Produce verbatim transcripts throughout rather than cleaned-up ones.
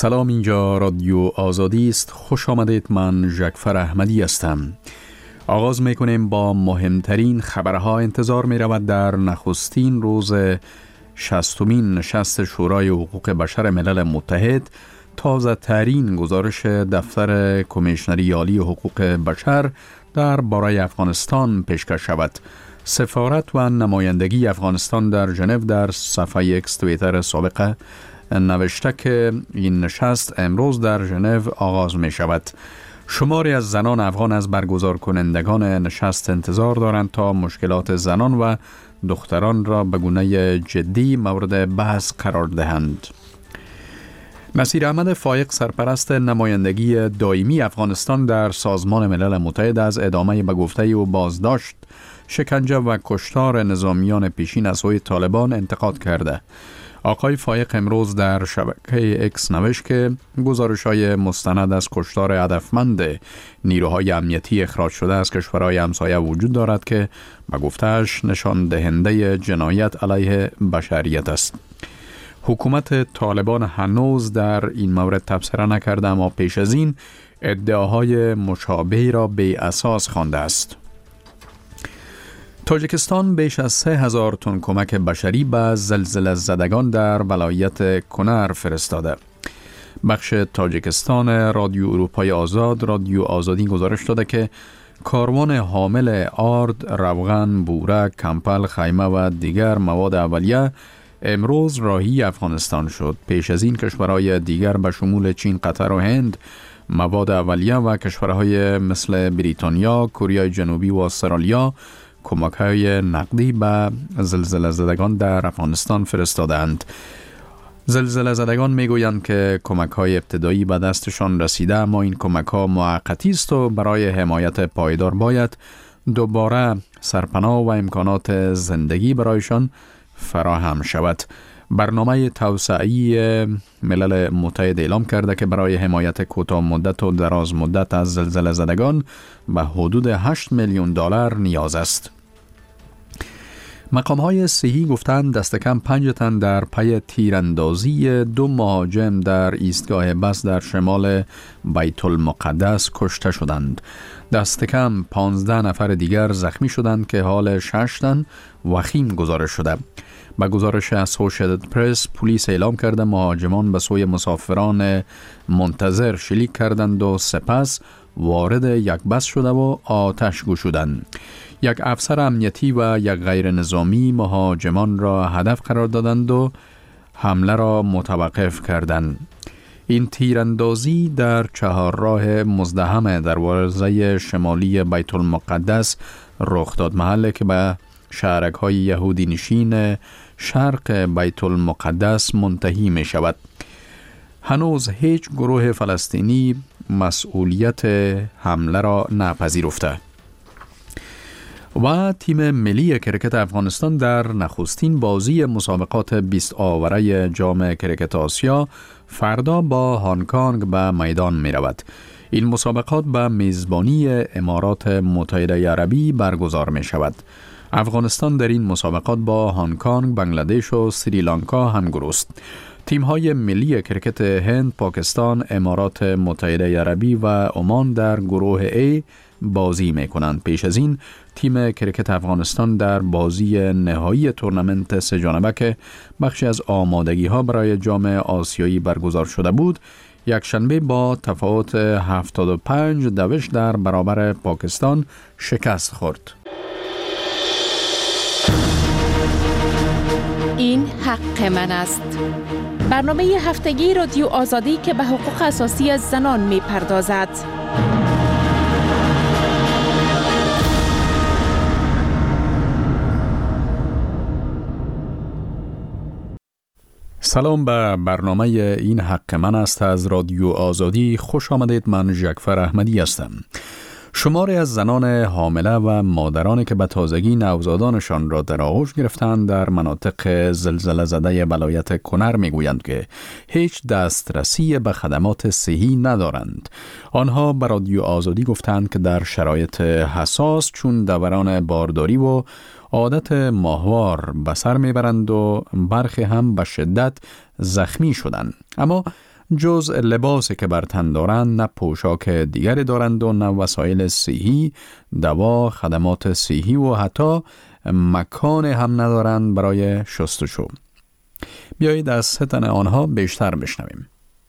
سلام، اینجا رادیو آزادی است. خوش آمدید. من جعفر احمدی هستم. آغاز میکنیم با مهمترین خبرها. انتظار می رود در نخستین روز شصتمین نشست شورای حقوق بشر ملل متحد تازه ترین گزارش دفتر کمیشنری عالی حقوق بشر در باره افغانستان پیشکش شود. سفارت و نمایندگی افغانستان در ژنو در صفحه ایکس توییتر سابقه نوشته که این نشست امروز در ژنو آغاز می شود. شماری از زنان افغان از برگزار کنندگان نشست انتظار دارند تا مشکلات زنان و دختران را به گونه جدی مورد بحث قرار دهند. نصیر احمد فایق، سرپرست نمایندگی دائمی افغانستان در سازمان ملل متحد، از ادامه به گفته او بازداشت، شکنجه و کشتار نظامیان پیشین از سوی طالبان انتقاد کرده. آقای فایق امروز در شبکه اکس نوشت که گزارش‌های مستند از کشتار هدفمند نیروهای امنیتی اخراج شده از کشورهای همسایه وجود دارد که به گفته‌اش نشان دهنده جنایت علیه بشریت است. حکومت طالبان هنوز در این مورد تبصره نکرده، اما پیش از این ادعاهای مشابهی را بی اساس خوانده است. تاجیکستان بیش از سه هزار تن کمک بشری به زلزله زدگان در ولایت کنر فرستاده. بخش تاجیکستان رادیو اروپای آزاد رادیو آزادی گزارش داده که کاروان حامل آرد، روغن، بورک، کمپل، خیمه و دیگر مواد اولیه امروز راهی افغانستان شد. پیش از این کشورهای دیگر به شمول چین، قطر و هند مواد اولیه و کشورهای مثل بریتانیا، کره جنوبی و استرالیا کمک‌های نقدی به زلزله زدگان در افغانستان فرستادند. زلزله زدگان میگویند که کمک‌های ابتدایی به دستشان رسیده، اما این کمک‌ها موقتی است و برای حمایت پایدار باید دوباره سرپناه و امکانات زندگی برایشان فراهم شود. برنامه توسعه‌ای ملل متحد اعلام کرده که برای حمایت کوتاه مدت و دراز مدت از زلزله زدگان به حدود هشت میلیون دلار نیاز است. مقام‌های صحی گفتند دست کم پنج تن در پی تیراندازی دو مهاجم در ایستگاه بس در شمال بیت المقدس کشته شدند. دست کم پانزده نفر دیگر زخمی شدند که حال شش تن وخیم گزارش شده. با گزارش اسوشییتد پرس، پلیس اعلام کرده مهاجمان به سوی مسافران منتظر شلیک کردند و سپس وارد یک بس شده و آتش گشودند. یک افسر امنیتی و یک غیر نظامی مهاجمان را هدف قرار دادند و حمله را متوقف کردند. این تیراندازی در چهارراه مزدحم دروازه شمالی بیت المقدس رخ داد، محلی که به شهرک‌های یهودی نشین شرق بیت المقدس منتهی می شود. هنوز هیچ گروه فلسطینی مسئولیت حمله را نپذیرفته. و تیم ملی کرکت افغانستان در نخستین بازی مسابقات بیست آوره جام کرکت آسیا فردا با هنگ کنگ به میدان می رود. این مسابقات به میزبانی امارات متحده عربی برگزار می شود. افغانستان در این مسابقات با هنگ کنگ، بنگلادش و سریلانکا همگرو است. تیم‌های ملی کرکت هند، پاکستان، امارات متحده عربی و عمان در گروه A بازی می‌کنند. پیش از این تیم کرکت افغانستان در بازی نهایی تورنمنت سه جانبه که بخشی از آمادگی‌ها برای جام آسیایی برگزار شده بود، یک شنبه با تفاوت هفتاد و پنج دوش در برابر پاکستان شکست خورد. این حق من است. برنامه هفتگی رادیو آزادی که به حقوق اساسی از زنان می پردازد. سلام به برنامه این حق من است از رادیو آزادی. خوش آمدید. من جعفر احمدی هستم. شماری از زنان حامله و مادرانی که به تازگی نوزادانشان را در آغوش گرفتند در مناطق زلزله زده ولایت کنر میگویند که هیچ دسترسی به خدمات صحی ندارند. آنها به رادیو آزادی گفتند که در شرایط حساس چون دوران بارداری و عادت ماهوار به سر میبرند و برخی هم به شدت زخمی شدند. اما جز لباسی که بر تن دارند نه پوشاک دیگری دارند و نه وسایل صحی، دوا، خدمات صحی و حتی مکان هم ندارند برای شستشو. بیایید از سه تن آنها بیشتر بشنویم.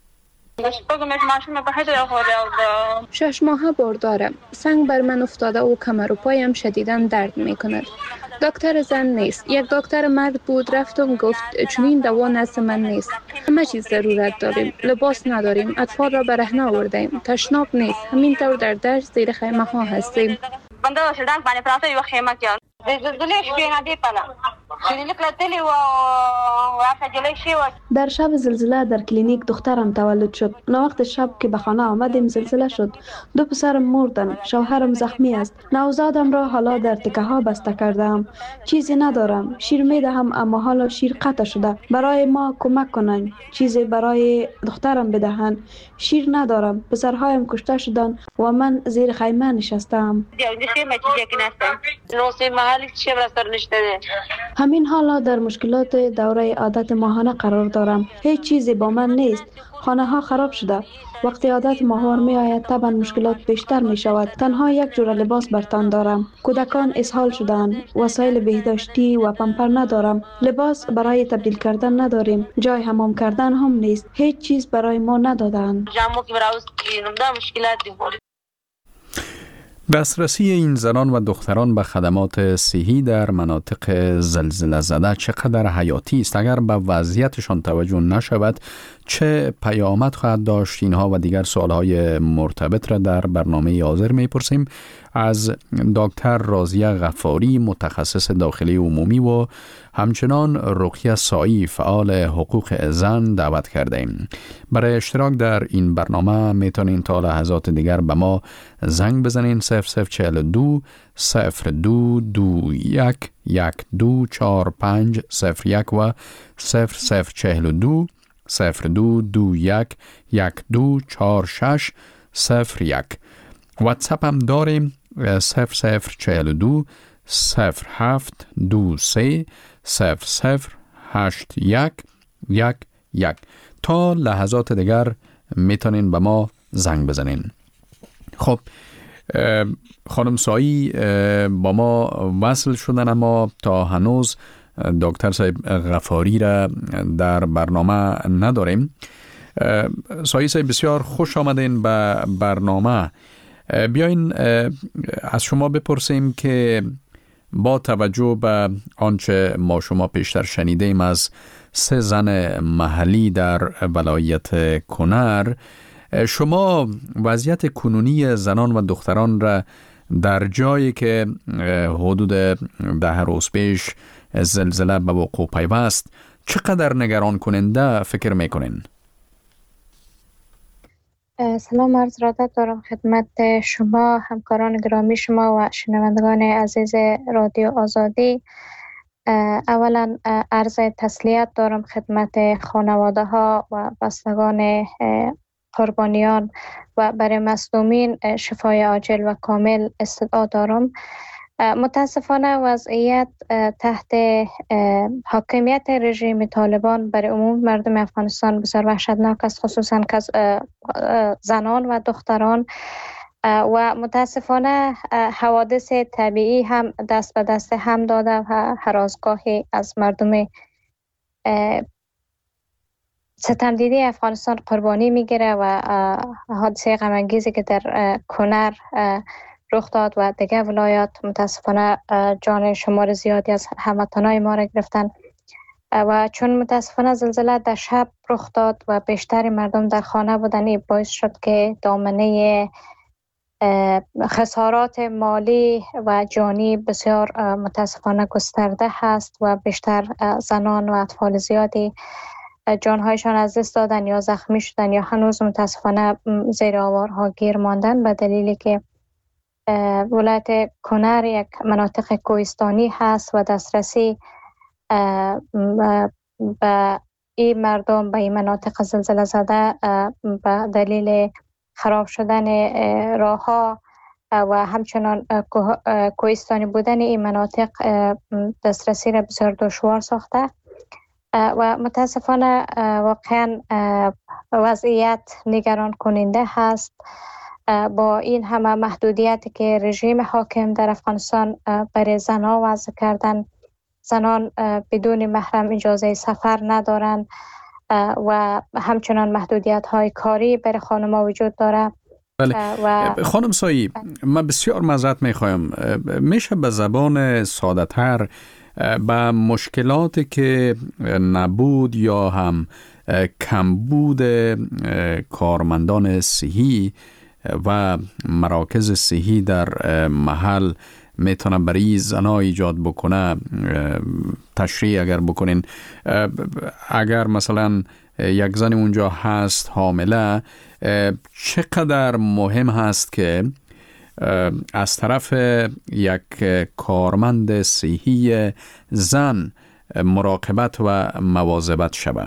شش ماه بار دارم. سنگ بر من افتاده و کمر و پایم شدیداً درد می کند. دکتر زن نیست. یک دکتر مرد بود، رفتم گفت چنین دوا نزد من نیست. همه چیز ضرورت داریم. لباس نداریم. اطفال را برهنه آوردیم. تشناب نیست. همینطور در دشت زیر خیمه ها هستیم. در شب زلزله در کلینیک دخترم تولد شد. وقت شب که به خانه آمدیم زلزله شد. دو پسرم مردن. شوهرم زخمی است. نوزادم را حالا در تکه ها بسته کردم. چیزی ندارم. شیر می دهم اما حالا شیر قطع شده. برای ما کمک کنند. چیزی برای دخترم بدهند. شیر ندارم. پسرهایم کشته شدند و من زیر خیمه نشستم. همین حالا در مشکلات دوره عادت ماهانه قرار دارم. هیچ چیزی با من نیست. خانه ها خراب شده. وقتی عادت ماهوار می آید طبعا مشکلات بیشتر می شود. تنها یک جور لباس بر تن دارم. کودکان اسهال شدند. وسایل بهداشتی و پمپر ندارم. لباس برای تبدیل کردن نداریم. جای حمام کردن هم نیست. هیچ چیز برای ما ندادند. دسترسی این زنان و دختران به خدمات صحی در مناطق زلزله زده چقدر حیاتی است؟ اگر به وضعیتشان توجه نشود چه پیامد خواهد داشت؟ اینها و دیگر سوالهای مرتبط را در برنامه حاضر میپرسیم از دکتر راضیه غفاری، متخصص داخلی عمومی و همچنان رقیه سایی، فعال حقوق زن، دعوت کرده ایم. برای اشتراک در این برنامه میتونین تا لحظات دیگر به ما زنگ بزنین. صفر صفر چهل و دو صفر دو دو یک یک دو چهار پنج صفر یک و صفر صفر چهل و دو صفر دو دو یک یک دو چهار شش صفر یک. واتساپ هم داریم صفر صفر چهل و دو صفر هفت دو سه صفر صفر هشت یک یک یک. تا لحظات دیگر میتونین به ما زنگ بزنین. خب خانم سایی با ما وصل شدن اما تا هنوز دکتر صاحب غفاری را در برنامه نداریم. سایی صاحب بسیار خوش آمدین به برنامه. بیاین از شما بپرسیم که با توجه به آنچه ما شما پیشتر شنیدیم از سه زن محلی در ولایت کنر، شما وضعیت کنونی زنان و دختران را در جایی که حدود ده روز پیش زلزله به وقوع پیوست چقدر نگران کننده فکر میکنین؟ سلام عرض ارادت دارم خدمت شما، همکاران گرامی شما و شنوندگان عزیز رادیو آزادی. اولا عرض تسلیت دارم خدمت خانواده ها و بستگان قربانیان و برای مصدومین شفای عاجل و کامل استدعا دارم. متاسفانه وضعیت تحت حاکمیت رژیم طالبان برای عموم مردم افغانستان بسیار وحشتناک است، خصوصا زنان و دختران، و متاسفانه حوادث طبیعی هم دست به دست هم داده و هراسگاهی از مردم ستمدیده افغانستان قربانی میگیره و حادثه غم انگیزی که در کنر رخ داد و دیگه ولایات متاسفانه جان شمار زیادی از هموطنای ما را گرفتن و چون متاسفانه زلزله در شب رخ داد و بیشتر مردم در خانه بودن، باعث شد که دامنه خسارات مالی و جانی بسیار متاسفانه گسترده هست و بیشتر زنان و اطفال زیادی جانهایشان از دست دادن یا زخمی شدن یا هنوز متاسفانه زیر آوارها گیر ماندن به دلیلی که ولایت کنر یک مناطق کوهستانی هست و دسترسی به این مردم به این مناطق زلزله زده به دلیل خراب شدن راه ها و همچنان کوهستانی بودن این مناطق دسترسی را بسیار دشوار ساخته و متاسفانه واقعا وضعیت نگران کننده هست. با این همه محدودیتی که رژیم حاکم در افغانستان برای زنان وضع کردن، زنان بدون محرم اجازه سفر ندارند و همچنان محدودیت های کاری برای خانم‌ها وجود داره. بله. و خانم سایی، من بسیار معذرت میخوایم، میشه به زبان ساده تر به مشکلاتی که نبود یا هم کمبود کارمندان صحی و مراکز صحی در محل میتونه برای زنها ایجاد بکنه تشریح اگر بکنین؟ اگر مثلا یک زن اونجا هست حامله، چقدر مهم هست که از طرف یک کارمند صحی زن مراقبت و مواظبت شود؟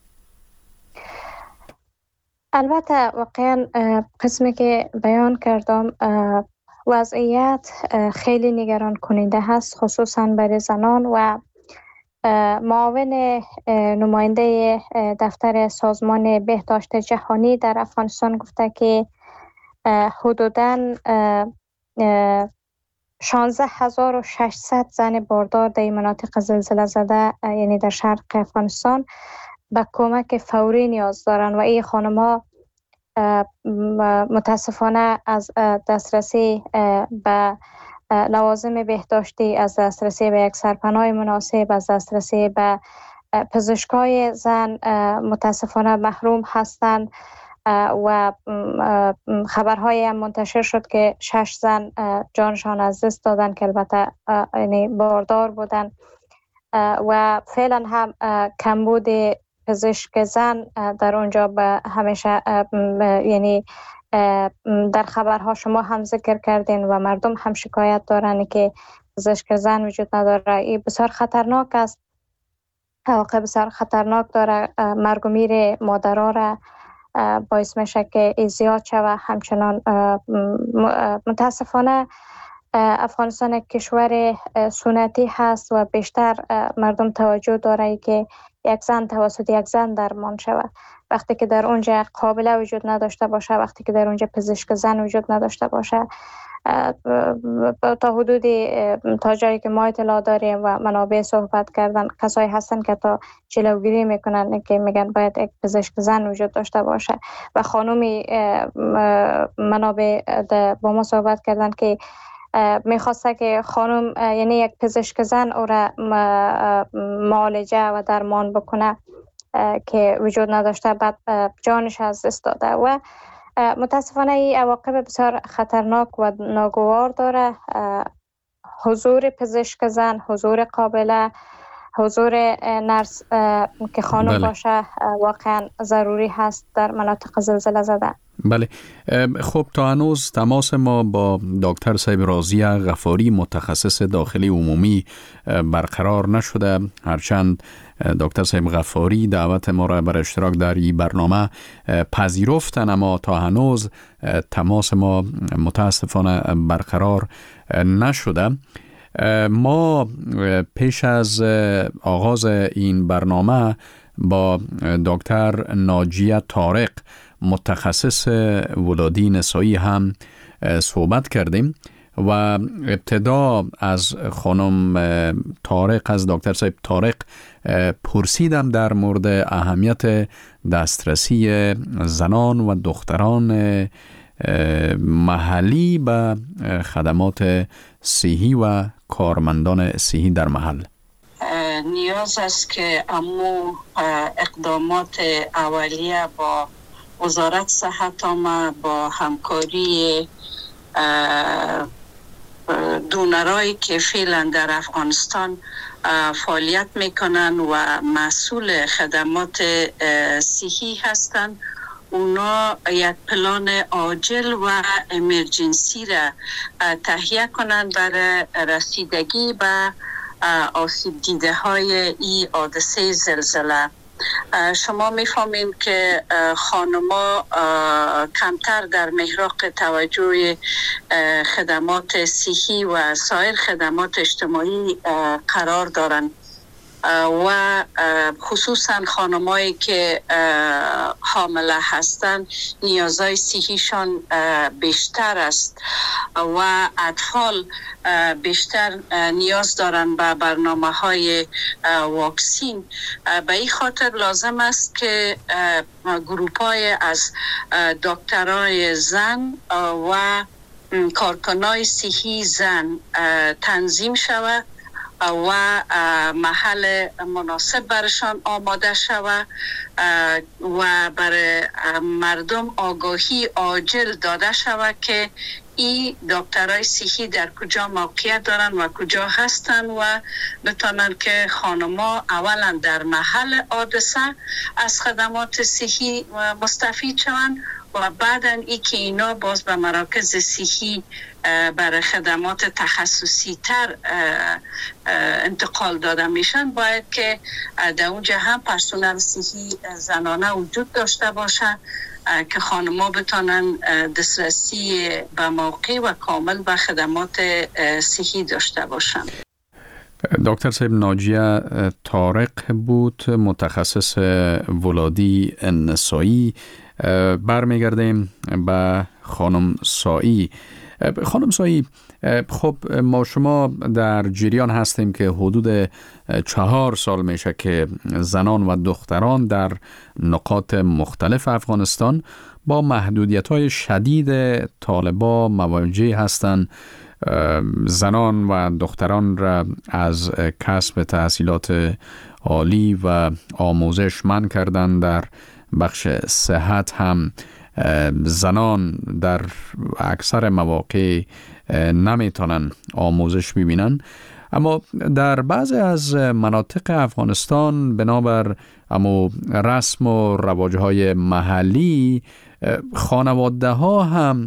البته واقعا قسمی که بیان کردم وضعیت خیلی نگران کننده هست، خصوصا برای زنان. و معاون نماینده دفتر سازمان بهداشت جهانی در افغانستان گفته که حدوداً شانزده هزار و ششصد زن باردار در مناطق زلزله زده، یعنی در شرق افغانستان، به کمک فوری نیاز دارند و این خانم‌ها متاسفانه از دسترسی به لوازم بهداشتی، از دسترسی به یک سرپناه مناسب، از دسترسی به پزشکای زن متاسفانه محروم هستند. و خبرهای هم منتشر شد که شش زن جانشان از دست دادن که البته یعنی باردار بودن و فعلا هم کمبود پزشک زن در اونجا به همیشه یعنی در خبرها شما هم ذکر کردین و مردم هم شکایت دارن که پزشک زن وجود نداره. این بسیار خطرناک است، واقعا بسیار خطرناک داره، مرگ و میر مادرها را باعث میشه که زیاد شود. همچنان متاسفانه افغانستان یک کشور سنتی هست و بیشتر مردم توجه داره که یک زن توسط یک زن درمان شود. وقتی که در اونجا قابله وجود نداشته باشه، وقتی که در اونجا پزشک زن وجود نداشته باشه، تا حدودی تا جایی که ما اطلاع داریم و منابع صحبت کردن، کسایی هستن که تا جلوگیری میکنن که میگن باید یک پزشک زن وجود داشته باشه. و خانومی منابع با ما صحبت کردن که میخواسته که خانم یعنی یک پزشک زن او را معالجه و درمان بکنه که وجود نداشته، بعد جانش از دست داده. و متاسفانه این عواقب بسیار خطرناک و ناگوار داره. حضور پزشک زن، حضور قابله، حضور نرس که خانم بله. باشه واقعا ضروری هست در مناطق زلزله زده. بله. خب تا هنوز تماس ما با دکتر صاحب راضیه غفاری متخصص داخلی عمومی برقرار نشده، هرچند دکتر صاحب غفاری دعوت ما را بر اشتراک در این برنامه پذیرفتن، اما تا هنوز تماس ما متاسفانه برقرار نشده. ما پیش از آغاز این برنامه با دکتر ناجیه طارق متخصص ولادی نسایی هم صحبت کردیم و ابتدا از خانم طارق، از دکتر صاحب طارق پرسیدم در مورد اهمیت دسترسی زنان و دختران محلی به خدمات صحی و کارمندان صحی در محل. نیاز است که امو اقدامات اولیه با وزارت صحت عامه با همکاری دونرایی که فعلا در افغانستان فعالیت میکنن و مسئول خدمات صحی هستند، اونا یک پلان عاجل و امرجنسی را تهیه کنند برای رسیدگی به آسیب دیده های این حادثه زلزله. شما میفهمین که خانما کمتر در محراق توجه خدمات صحی و سایر خدمات اجتماعی قرار دارند و خصوصا خانمایی که حامله هستند نیازهای صحیشان بیشتر است و اطفال بیشتر نیاز دارن به برنامه های واکسین. به این خاطر لازم است که گروپ های از دکترای زن و کارکنای صحی زن تنظیم شود و محل مناسب برشان آماده شود و برای مردم آگاهی عاجل داده شود که این دکترای صحی در کجا موقعیت دارن و کجا هستن و بتونن که خانما اولا در محل حادثه از خدمات صحی مستفید شوند و بعداً ای که اینا باز به مراکز صحی برای خدمات تخصصی تر انتقال داده میشن. باید که در اونجا هم پرسنل صحی زنانه وجود داشته باشه که خانم‌ها بتونن دسترسی به موقع و کامل به خدمات صحی داشته باشن. دکتر صاحب ناجیه طارق بود، متخصص ولادی نسایی. برمیگردیم به خانم سایی. خانم سایی، خب ما شما در جریان هستیم که حدود چهار سال میشه که زنان و دختران در نقاط مختلف افغانستان با محدودیت‌های شدید طالبا مواجه هستند. زنان و دختران را از کسب تحصیلات عالی و آموزش منع کردن. در بخش صحت هم زنان در اکثر مواقع نمیتونن آموزش ببینن. اما در بعضی از مناطق افغانستان بنابر امو رسم و رواجهای محلی خانواده ها هم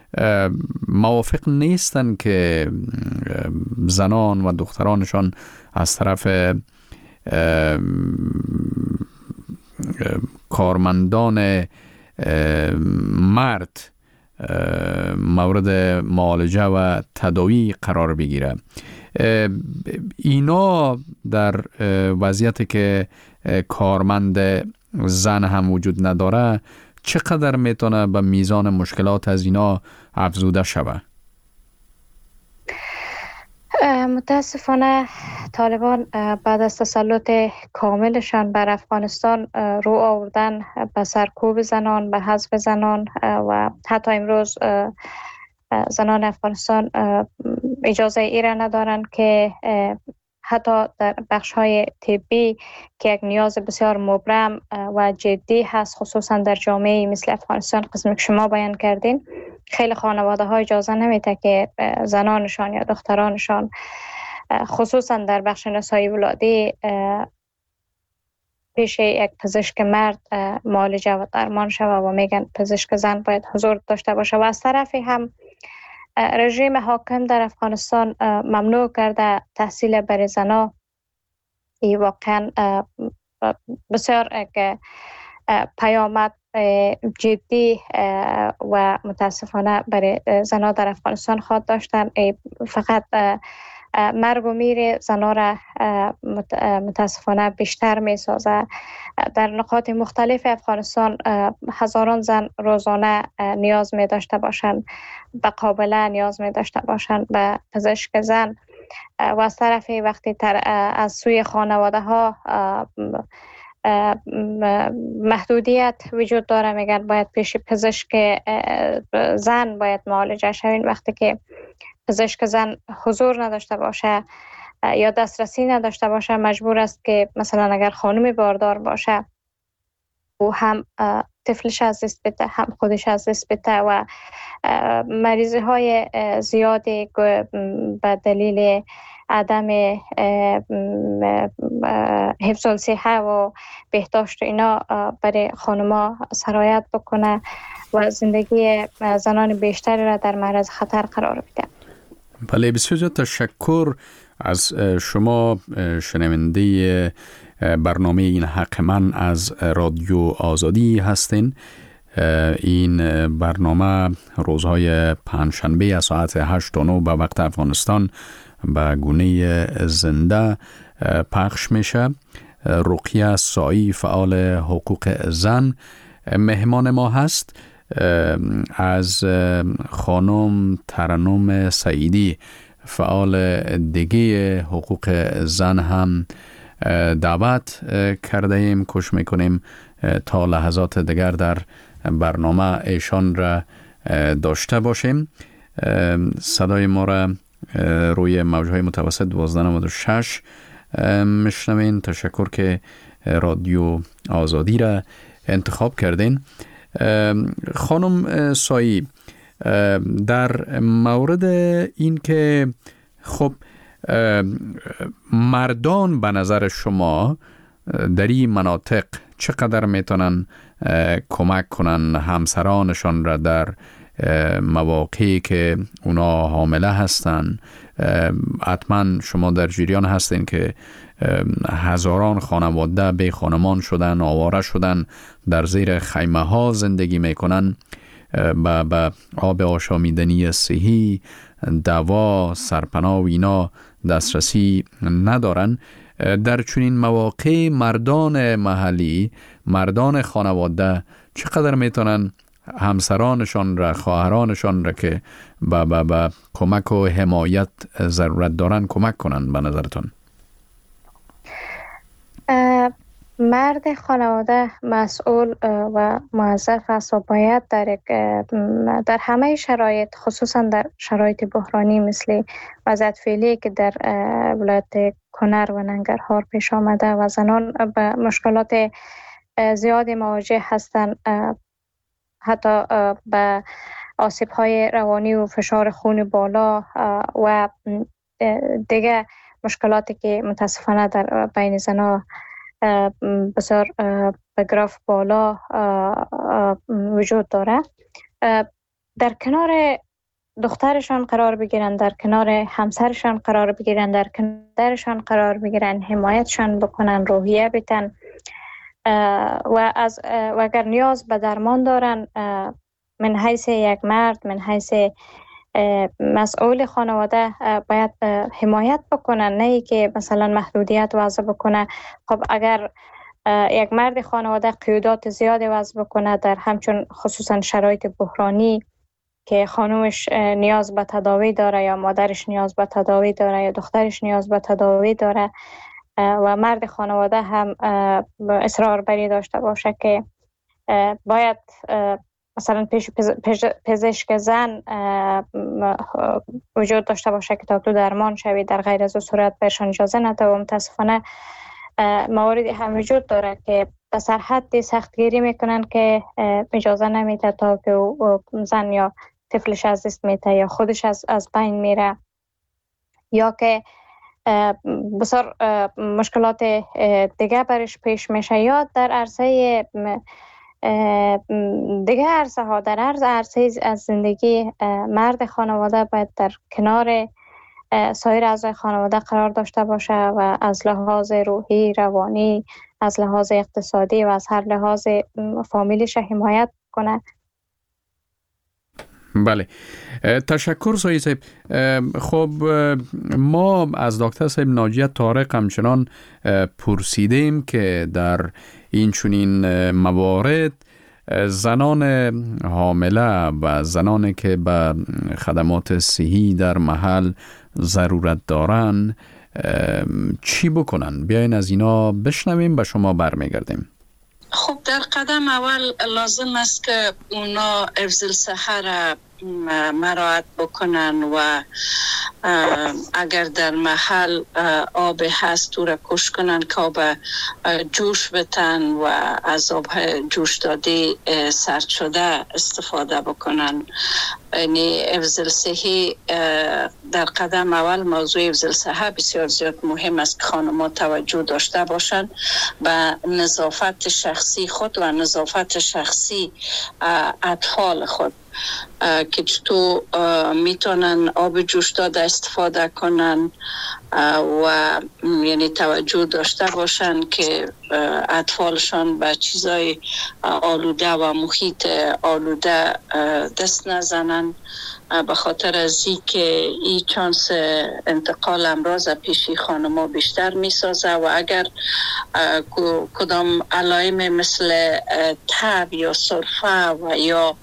موافق نیستن که زنان و دخترانشان از طرف کارمندان مرد مورد معالجه و تداوی قرار بگیره. اینا در وضعیتی که کارمند زن هم وجود نداره چقدر میتونه به میزان مشکلات از اینا افزوده شود؟ متاسفانه طالبان بعد از تسلط کاملشان بر افغانستان رو آوردن به سرکوب زنان، به حذف زنان و حتی امروز زنان افغانستان اجازه ای را ندارند که حتی در بخش‌های طبی که یک نیاز بسیار مبرم و جدی هست، خصوصا در جامعه مثل افغانستان قسمی که شما بیان کردین، خیلی خانواده ها اجازه نمیده که زنانشان یا دخترانشان خصوصا در بخش نسایی ولادی پیش یک پزشک مرد معالجه و درمان شود و میگن پزشک زن باید حضور داشته باشه. و از طرفی هم رژیم حاکم در افغانستان ممنوع کرده تحصیل برای زنها. این واقعا بسیار پیامد جدی و متاسفانه برای زنها در افغانستان خواهد داشتن. فقط مرگ و میر زنها را متاسفانه بیشتر می سازه. در نقاط مختلف افغانستان هزاران زن روزانه نیاز می داشته باشند به قابله، نیاز می داشته باشند به پزشک زن و از طرفی وقتی تر از سوی خانواده ها محدودیت وجود داره، میگن باید پیش پزشک زن باید معالجه شوین. وقتی که پزشک زن حضور نداشته باشه یا دسترسی نداشته باشه، مجبور است که مثلا اگر خانم باردار باشه او هم طفلش از دست بده، هم خودش از دست بده و مریضی های زیادی به دلیل عدم حفظ الصحه و بهداشت اینا برای خانم‌ها سرایت بکنه و زندگی زنان بیشتری را در معرض خطر قرار بده. بله، بسیار تشکر از شما شنونده برنامه این حق من از رادیو آزادی هستین. این برنامه روزهای پنجشنبه از ساعت هشت تا نه به وقت افغانستان به گونه زنده پخش میشه. رقیه سایی فعال حقوق زن مهمان ما هست. از خانم ترنم سعیدی فعال دیگه حقوق زن هم دعوت کرده ایم. کوشش میکنیم تا لحظات دیگر در برنامه ایشان را داشته باشیم. صدای ما را روی موجهای متوسط دوازده نود و شش مشنوین. تشکر که رادیو آزادی را انتخاب کردین. خانم سایی، در مورد این که خب مردان به نظر شما در این مناطق چقدر میتونن کمک کنن همسرانشان را در مواقعی که اونا حامله هستن؟ حتما شما در جریان هستین که هزاران خانواده بی خانمان شدن، آواره شدن، در زیر خیمه ها زندگی میکنن، با, با آب آشامیدنی صحی، دوا، سرپناه و اینا دسترسی ندارن. در چنین مواقع مردان محلی، مردان خانواده چقدر میتونن همسرانشان را، خواهرانشان را که با, با, با کمک و حمایت ضرورت دارن کمک کنن به نظرتون؟ مرد خانواده مسئول و موظف است و باید در, در همه شرایط، خصوصا در شرایط بحرانی مثل وضعیت فعلی که در ولایت کنر و ننگرهار پیش آمده و زنان به مشکلات زیادی مواجه هستند، حتی به آسیب‌های روانی و فشار خون بالا و دیگه مشکلاتی که متاسفانه در بین زنان بسیار به گراف بالا وجود داره، در کنار دخترشان قرار بگیرن، در کنار همسرشان قرار بگیرن، در کنارشان قرار بگیرن، حمایتشان بکنن، روحیه بدن و از و اگر نیاز به درمان دارن، من حیث یک مرد، من حیث مسئول خانواده باید حمایت بکنن، نه ای که مثلا محدودیت وضع بکنه. خب اگر یک مرد خانواده قیودات زیادی وضع بکنه در همچون خصوصا شرایط بحرانی که خانومش نیاز به تداوی داره یا مادرش نیاز به تداوی داره یا دخترش نیاز به تداوی داره و مرد خانواده هم اصرار بری داشته باشه که باید مثلا پیش پزشک زن وجود داشته باشه که تا تو درمان شوی، در غیر از او صورت بهشان اجازه نده. و متاسفانه مواردی هم وجود داره که به سرحد سختگیری میکنن که اجازه نمیده تا که زن یا طفلش از دست میده یا خودش از از بین میره، یا که بسیار مشکلات دیگه برش پیش میشه، یا در عرصه دیگه عرصه ها، در عرض عرصه از زندگی مرد خانواده باید در کنار سایر اعضای خانواده قرار داشته باشه و از لحاظ روحی، روانی، از لحاظ اقتصادی و از هر لحاظ فامیلش حمایت کنه. بله، تشکر سایی صاحب. خب ما از دکتر صاحب ناجیه طارق همچنان پرسیدیم که در این چنین موارد زنان حامله و زنانی که به خدمات صحی در محل ضرورت دارن چی بکنن؟ بیاین از اینا بشنویم، به شما برمیگردیم. خب در قدم اول لازم است که اونا حفظ الصحه را مراعات بکنن و اگر در محل آب هست او را کش کنن که آب جوش بتن و از آب جوش داده سرد شده استفاده بکنن. یعنی حفظ الصحه در قدم اول، موضوع حفظ الصحه بسیار زیاد مهم است که خانم‌ها توجه داشته باشند به نظافت شخصی خود و نظافت شخصی اطفال خود. که چطور میتونن آب جوش داده استفاده کنن و یعنی توجه داشته باشن که اطفالشان به چیزای آلوده و محیط آلوده دست نزنن، به خاطر از این که این چانس انتقال امراض پیشی خانما بیشتر می سازه و اگر کدام علائم مثل تب یا سرفه و یا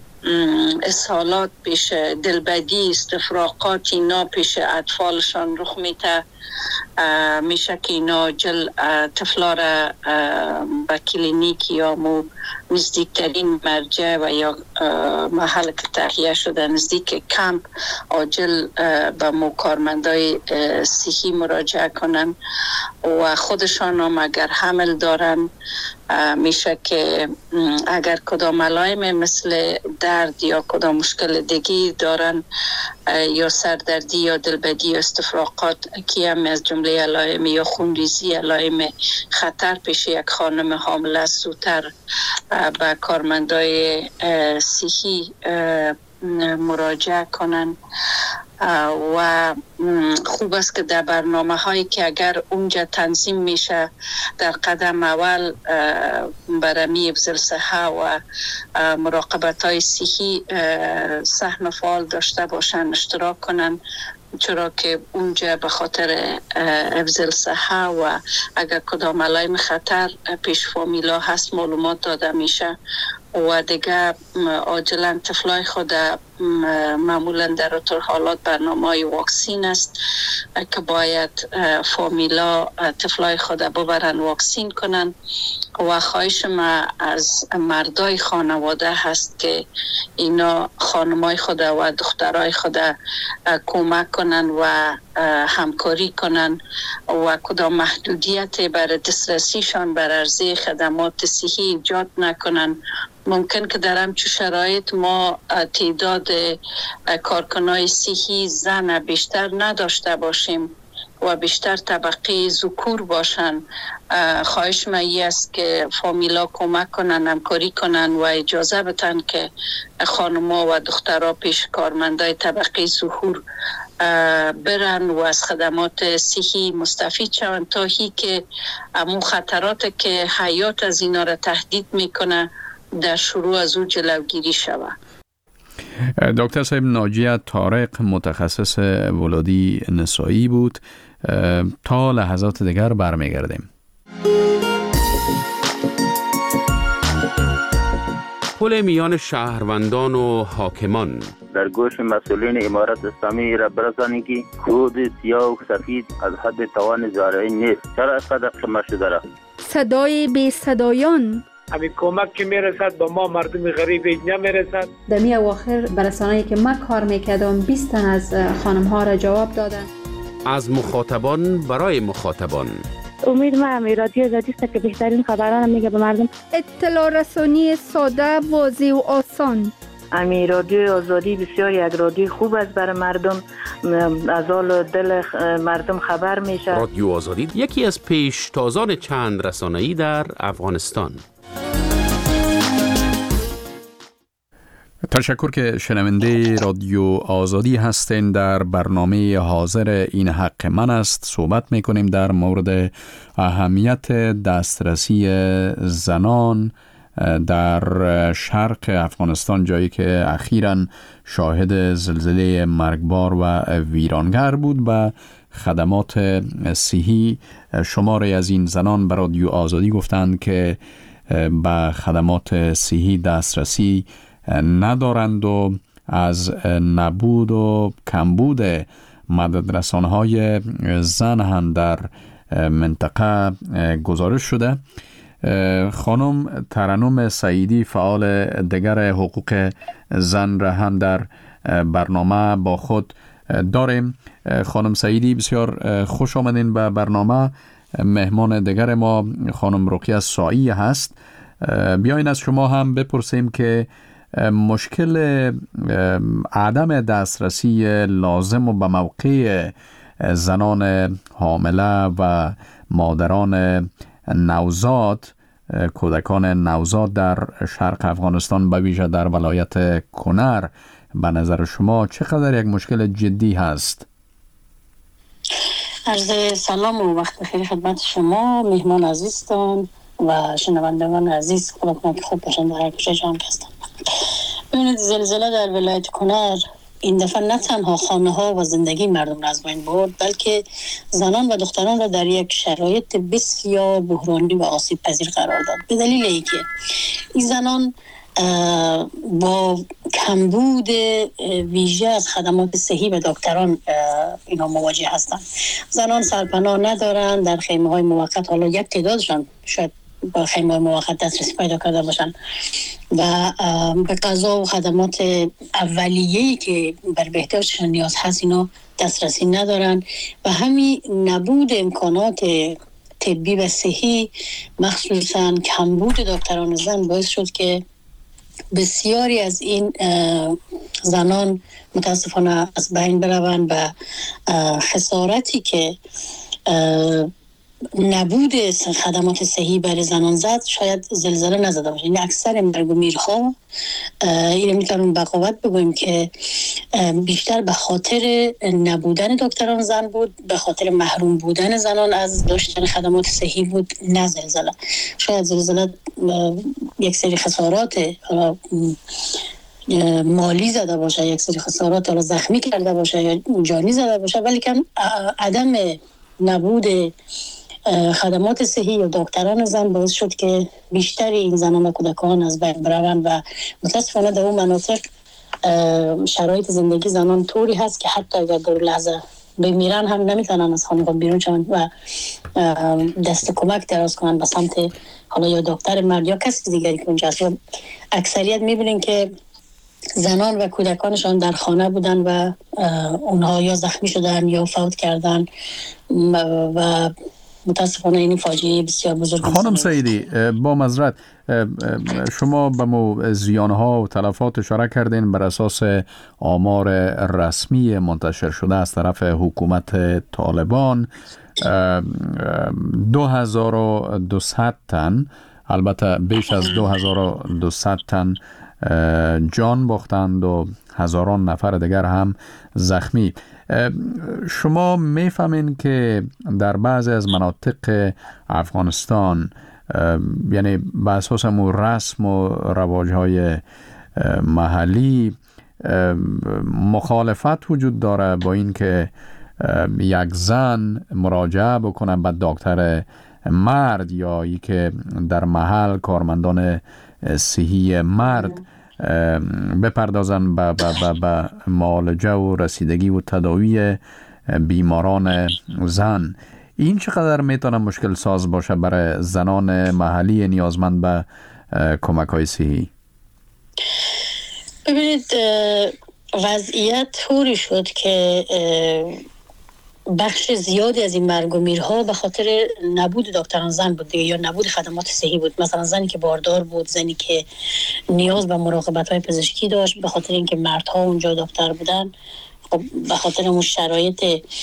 اسهالات پیش دلبدی استفراغات اینا پیش اطفالشان رخ میته، میشه که اینا جل طفلا را به کلینیک یا مو نزدیکترین مرجع و یا محل که تهیه شده نزدیک کمپ عاجل به مو کارمندای صحی مراجعه کنن و خودشان هم اگر حمل دارن میشه که اگر کدام علائم مثل درد یا کدام مشکل دیگی دارن یا سردردی یا دلبدی یا استفراغات که هم از جمله علائم یا خونریزی علائم خطر پیش یک خانم حامله زودتر به کارمندای صحی مراجعه کنن و خوب است که در برنامه هایی که اگر اونجا تنظیم میشه در قدم اول برمی افضل صحه و مراقبت های صحی سهم فعال داشته باشن، اشتراک کنن، چرا که اونجا به خاطر افضل صحه و اگر کدام علائم خطر پیش فامیلا هست معلومات داده میشه و دیگه عاجلا طفلای خود معمولا در طور حالات برنامه واکسین است که باید فامیلا طفلای خود ببرن واکسین کنن و خواهش ما از مردای خانواده هست که اینا خانمای خود و دخترای خود کمک کنن و همکاری کنن و کدام محدودیت برای دسترسیشان بر عرضه خدمات صحی ایجاد نکنن. ممکن که در همچون شرایط ما تعداد کارکنای صحی زن بیشتر نداشته باشیم و بیشتر طبقه ذکور باشن. خواهش من است که فامیلا کمک کنن، همکاری کنن و اجازه بدن که خانم‌ها و دخترها پیش کارمندای طبقه ظهور برن و از خدمات صحی مستفید شوند تا هی که امون خطرات که حیات از اینا را تهدید میکنه در شروع از او جلوگیری شود. دکتر صاحب ناجیه طارق متخصص ولادی نسایی بود. تا لحظات دیگر برمیگردیم. پل میان شهروندان و حاکمان در گوش مسئولین امارت اسلامی را برسانید که کود سیاه و سفید از حد توان زارعی نیست. چرا اینقدر کم شده را؟ صدای بی صدایان همین کمک که میرسد با ما مردم غریب نمیرسد. در می اواخر برسانه‌ای که من کار میکردم بیست تن از خانم ها را جواب دادن. از مخاطبان برای مخاطبان. امید ما همی رادیو آزادی است که بهترین خبران میگه به مردم. اطلاع رسانی ساده، واضح و آسان. امی رادیو آزادی بسیار یک رادیو خوب است برای مردم، از حال دل مردم خبر میشه. رادیو آزادی یکی از پیشتازان چند رسانه‌ای در افغانستان. تشکر که شنونده رادیو آزادی هستین. در برنامه حاضر این حق من است صحبت میکنیم در مورد اهمیت دسترسی زنان در شرق افغانستان، جایی که اخیراً شاهد زلزله مرگبار و ویرانگر بود. و خدمات صحی شماری از این زنان به رادیو آزادی گفتند که به خدمات صحی دسترسی ندارند و از نبود و کمبود مددرسان‌های زن هم در منطقه گزارش شده. خانم ترنم سعیدی فعال دیگر حقوق زن را هم در برنامه با خود داریم. خانم سعیدی بسیار خوش آمدین به برنامه. مهمان دیگر ما خانم رقیه سایی هست. بیاین از شما هم بپرسیم که مشکل عدم دسترسی لازم و به موقع زنان حامله و مادران نوزاد کودکان نوزاد در شرق افغانستان به ویژه در ولایت کنر به نظر شما چقدر یک مشکل جدی هست؟ عرض سلام و وقت بخیر خدمت شما مهمان عزیزتان و شنوندگان عزیز. خدا کنه که خوب باشند در هر کجای جهان هستند. ببینید زلزله در ولایت کنر این دفعه نه تنها خانه ها و زندگی مردم را از بین برد، بلکه زنان و دختران را در یک شرایط بسیار بحرانی و آسیب پذیر قرار داد. به دلیل اینکه این زنان با کمبود ویژه از خدمات صحی به دکتران اینا مواجه هستند. زنان سرپناه ندارند، در خیمه های موقت، حالا یک تعدادشان شاید با خیمه های موقت دسترسی پیدا کرده باشند و به غذا و خدمات اولیه‌ای که بر بهداشتشان نیاز هست اینا دسترسی ندارند و همین نبود امکانات طبی و صحی مخصوصاً کمبود دکتران زن باعث شد که بسیاری از این زنان متاسفانه از بین بروند و خسارتی که نبود خدمات صحی برای زنان زد شاید زلزله نزده باشه. یعنی اکثر مرگ و میرها اینو میتونیم به قوت بگوییم که بیشتر به خاطر نبودن دکتران زن بود، به خاطر محروم بودن زنان از داشتن خدمات صحی بود، نه زلزله. شاید زلزله یک سری خسارات مالی زده باشه، یک سری خسارات حالا زخمی کرده باشه یا جانی زده باشه، ولی که عدم نبود خدمات صحی یا دکتران زن باعث شد که بیشتر این زنان و کودکان از بین بروند و متاسفانه در اون مناطق شرایط زندگی زنان طوری هست که حتی اگر در لحظه بمیرن هم نمیتونن از خانه بیرون شوند و دست کمک دراز کنن به سمت حالا یا دکتر مرد یا کسی دیگری که اونجا هست. اکثریت میبینین که زنان و کودکانشان در خانه بودن و اونها یا زخمی شدن یا فوت کردن و متاسفانه این فاجعه بسیار بزرگ. خانم سعیدی با معذرت شما به مو زیانها و تلفات اشاره کردین بر اساس آمار رسمی منتشر شده از طرف حکومت طالبان دو هزار و دویست تن، البته بیش از دو هزار و دویست تن جان باختند و هزاران نفر دیگر هم زخمی. شما میفهمین که در بعضی از مناطق افغانستان یعنی به اساس رسم و رواج‌های محلی مخالفت وجود داره با این که یک زن مراجعه بکنه به دکتر مرد یا ای که در محل کارمندان صحی مرد بپردازن به به معالجه و رسیدگی و تداوی بیماران زن. این چقدر میتونه مشکل ساز باشه برای زنان محلی نیازمند به کمک های صحی؟ ببینید وضعیت طوری شد که بخش زیادی از این مرگ و میرها به خاطر نبود دکتران زن بود یا نبود خدمات صحی بود. مثلا زنی که باردار بود، زنی که نیاز به مراقبت های پزشکی داشت، به خاطر اینکه مردها اونجا دکتر بودن، به خاطر اون شرایط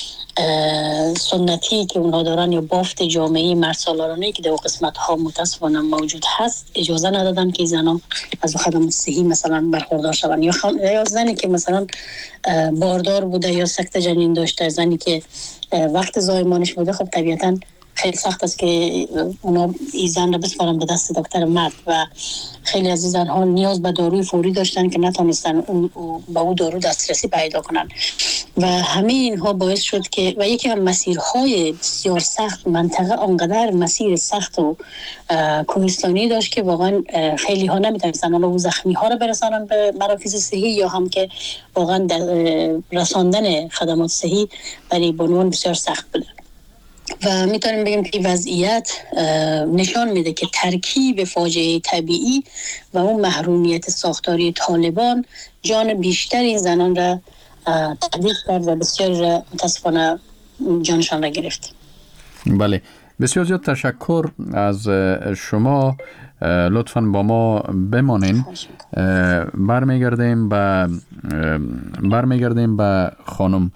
سنتی که اونها دارن یا بافت جامعه مرد سالارانه که در قسمت ها متاسفانه موجود هست اجازه ندادن که زنان از خدمات صحی مثلا برخوردار شوند. یا, خم... یا زنی که مثلا باردار بوده یا سکته جنین داشته، زنی که وقت زایمانش بوده، خب طبیعتاً خیلی سخت است که اونا این زن رو بسپارن به دست دکتر مرد و خیلی از زن ها نیاز به داروی فوری داشتن که نتونستن اون با اون دارو دسترسی پیدا کنن و همه اینها باعث شد که و یکی از مسیرهای بسیار سخت، منطقه آنقدر مسیر سخت و کوهستانی داشت که واقعا خیلی ها نمیتونستن اون زخمی ها رو برسانن به مراکز صحی یا هم که واقعا رساندن خدمات صحی برای بانوان بسیار سخت بود. و میتونیم بگیم که وضعیت نشان میده که ترکیب فاجعه طبیعی و اون محرومیت ساختاری طالبان جان بیشتر این زنان را تهدید کرد و بسیار را متاسفانه جانشان را گرفت. بله، بسیار زیاد تشکر از شما. لطفاً با ما بمانین. برمیگردیم به برمیگردیم به خانم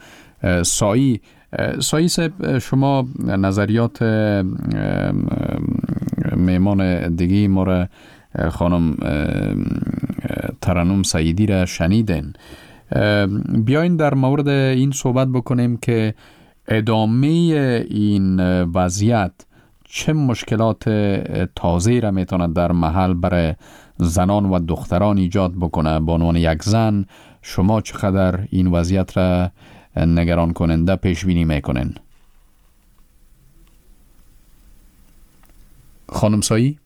سایی. سایی صاحب، شما نظریات میمان دیگی ما را خانم ترنم سعیدی را شنیدین. بیاین در مورد این صحبت بکنیم که ادامه این وضعیت چه مشکلات تازه را میتواند در محل برای زنان و دختران ایجاد بکنه. به عنوان یک زن شما چقدر این وضعیت را نگران کننده پیش بینی میکنین؟ خانم سایی؟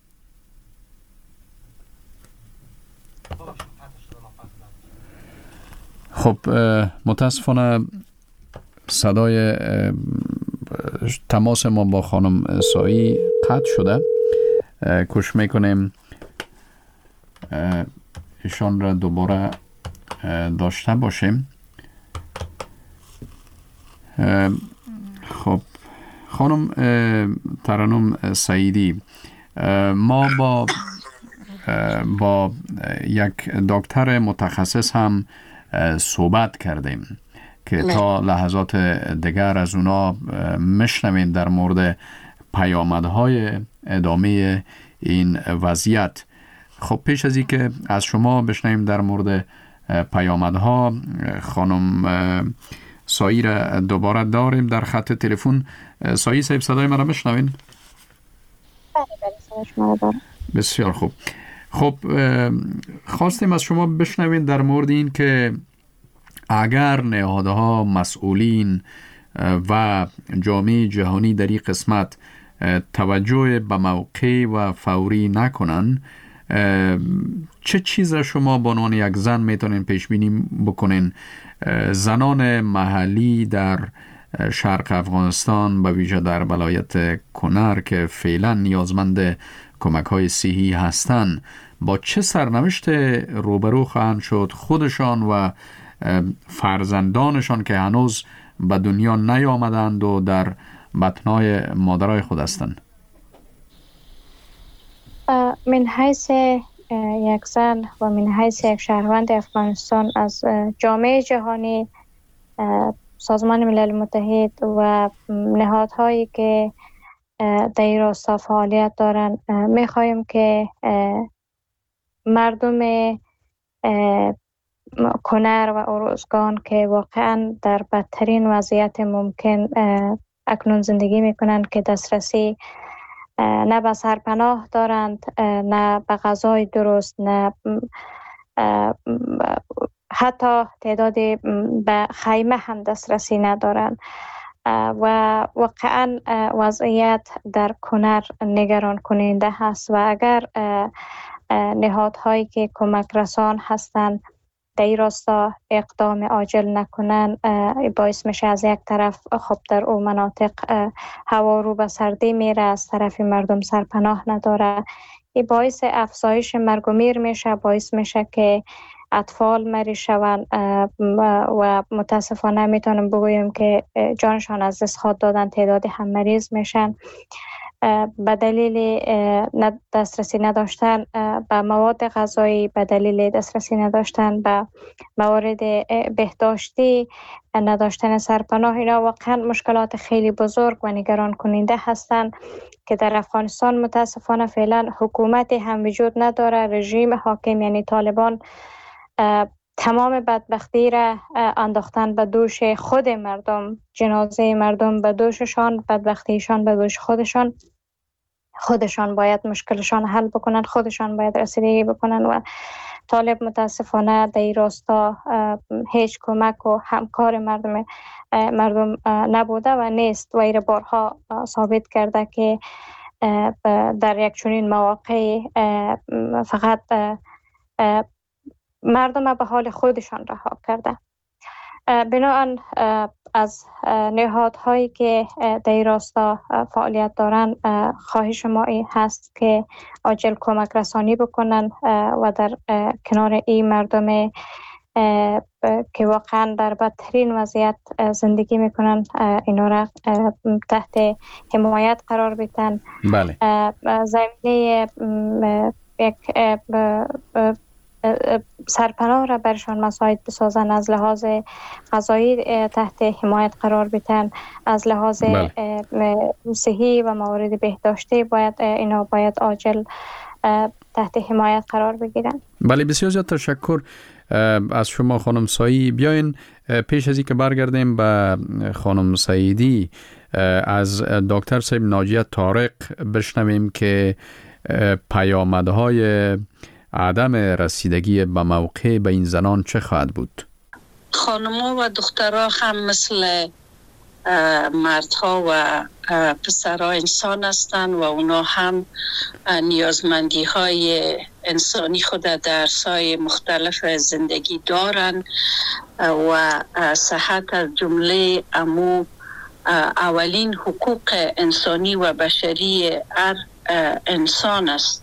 خب متاسفانه صدای تماس ما با خانم سایی قطع شده. کوشش میکنیم ایشان را دوباره داشته باشیم. خب خانم ترنم سعیدی، ما با با یک دکتر متخصص هم صحبت کردیم که تا لحظات دیگر از اونا مشنویم در مورد پیامدهای ادامه این وضعیت. خب پیش از این که از شما بشنویم در مورد پیامدها، خانم سایی را دوباره داریم در خط تلفن. سایی صاحب صدای من را میشنوین؟ بله بله صدای شما را دارم. بسیار خوب. خب خواستیم از شما بشنوین در مورد این که اگر نهادها، مسئولین و جامعه جهانی در این قسمت توجه به موقع و فوری نکنن، چه چیز را شما به عنوان یک زن میتونین پیش بینی بکنین زنان محلی در شرق افغانستان به ویژه در ولایت کنر که فعلا نیازمند کمک های صحی هستند با چه سرنوشت روبرو خواهند شد خودشان و فرزندانشان که هنوز به دنیا نیامدند و در بطنهای مادرای خود هستند؟ من حیث یک زن و من حیث یک شهروند افغانستان از جامعه جهانی، سازمان ملل متحد و نهادهایی که در این راستا فعالیت دارند میخواهیم که مردم کنر و ارزگان که واقعا در بدترین وضعیت ممکن اکنون زندگی میکنند، که دسترسی نه به سرپناه دارند، نه به غذای درست، نه حتی تعداد به خیمه هم دسترسی ندارند و واقعا وضعیت در کنر نگران کننده هست و اگر نهادهایی که کمک رسان هستند در این راستا اقدام عاجل نکنن، باعث میشه از یک طرف خب در او مناطق هوا رو به سردی میره، از طرف مردم سرپناه نداره، این باعث افزایش مرگ و میر میشه، باعث میشه که اطفال مری شوند و متاسفانه میتونم بگویم که جانشان از دست خود دادن، تعداد هم مریض میشن به دلیل دسترسی نداشتن به مواد غذایی، به دلیل دسترسی نداشتن به موارد بهداشتی، نداشتن سرپناه. اینا واقعا مشکلات خیلی بزرگ و نگران کننده هستند که در افغانستان متاسفانه فعلا حکومتی هم وجود نداره. رژیم حاکم یعنی طالبان تمام بدبختی را انداختن به دوش خود مردم، جنازه مردم به دوششان، بدبختیشان به دوش خودشان. خودشان باید مشکلشان حل بکنن، خودشان باید رسیدگی بکنن و طالب متاسفانه در این راستا هیچ کمک و همکار مردم مردم نبوده و نیست و این بارها ثابت کرده که در یک چنین مواقع فقط مردم به حال خودشان رها کرده. بنابراین از نهادهایی که در این راستا فعالیت دارند خواهش ما این هست که عاجل کمک رسانی بکنن و در کنار این مردم که واقعا در بدترین وضعیت زندگی میکنن اینا را تحت حمایت قرار بدن. بله. زمینه یک سرپناه را برشان مساعد بسازن، از لحاظ غذایی تحت حمایت قرار بدن، از لحاظ بله. صحی و موارد بهداشتی باید اینا باید عاجل تحت حمایت قرار بگیرن. بله بسیار زیاد تشکر از شما خانم سایی. بیاین پیش از این که برگردیم به خانم سعیدی از دکتر صاحب ناجیه طارق بشنویم که پیامدهای عدم رسیدگی به موقع به این زنان چه خواهد بود؟ خانم‌ها و دخترها هم مثل مردها و پسرها انسان هستند و اونا هم نیازمندی های انسانی خود در سای مختلف زندگی دارند و صحت از جمله امو اولین حقوق انسانی و بشری هر انسان است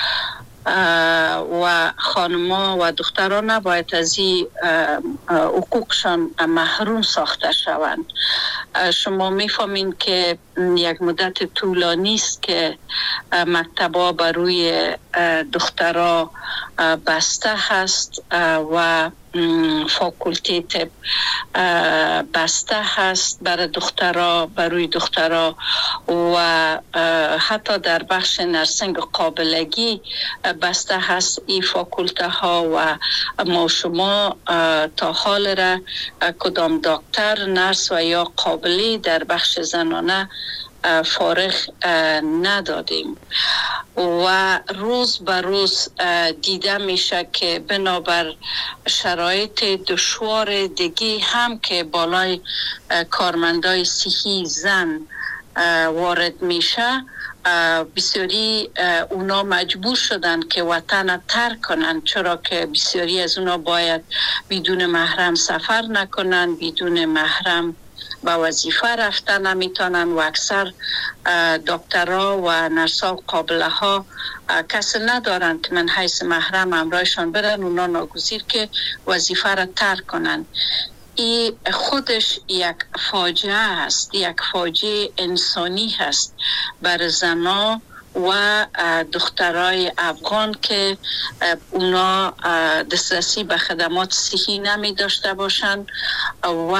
و خانما و دختران نباید از این حقوقشان محروم ساخته شوند. شما میفهمین که یک مدت طولانی است که مکتبا بروی دخترها بسته هست و فاکولته طب بسته هست برای دخترها بروی دخترها و حتی در بخش نرسنگ قابلگی بسته هست این فاکولته ها و ما شما تا حال را کدام دکتر نرس و یا قابلی در بخش زنانه فارغ ندادیم و روز به روز دیده میشه که بنابر شرایط دشوار دیگه هم که بالای کارمندای صحی زن وارد میشه بسیاری اونا مجبور شدن که وطن ترک کنن، چرا که بسیاری از اونا باید بدون محرم سفر نکنن، بدون محرم به وظیفه رفتن نمیتونن و اکثر دکترها و نرسا و قابله ها کسی ندارن که من حیث محرم همراهشان برن، اونا ناگزیر که وظیفه را ترک کنن. این خودش یک فاجعه است، یک فاجعه انسانی هست بر زنها و دخترای افغان که اونا دسترسی به خدمات صحی نمی داشته باشند و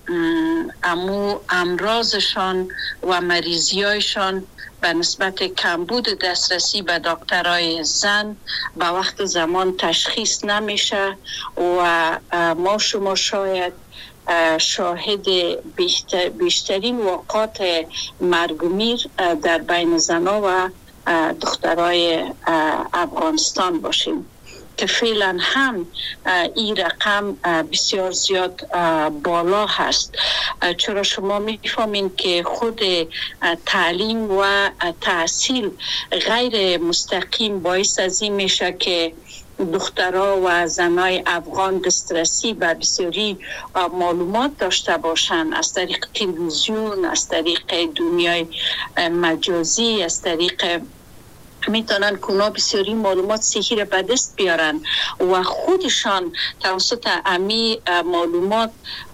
امو امراضشان و مریضیایشان به نسبت کمبود دسترسی به دکترای زن به وقت زمان تشخیص نمیشه و ما شما شاید شاهد بیشتر بیشترین واقعات مرگ و میر در بین زنها و دخترای افغانستان باشیم که فعلا هم این رقم بسیار زیاد بالا هست، چرا شما میفهمین که خود تعلیم و تحصیل غیر مستقیم باعث از این میشه که دخترها و زنای افغان دسترسی به بسیاری معلومات داشته باشند از طریق تلویزیون، از طریق دنیای مجازی، از طریق میتونن که بسیاری معلومات صحی را به دست بیارن و خودشان توسط امی معلومات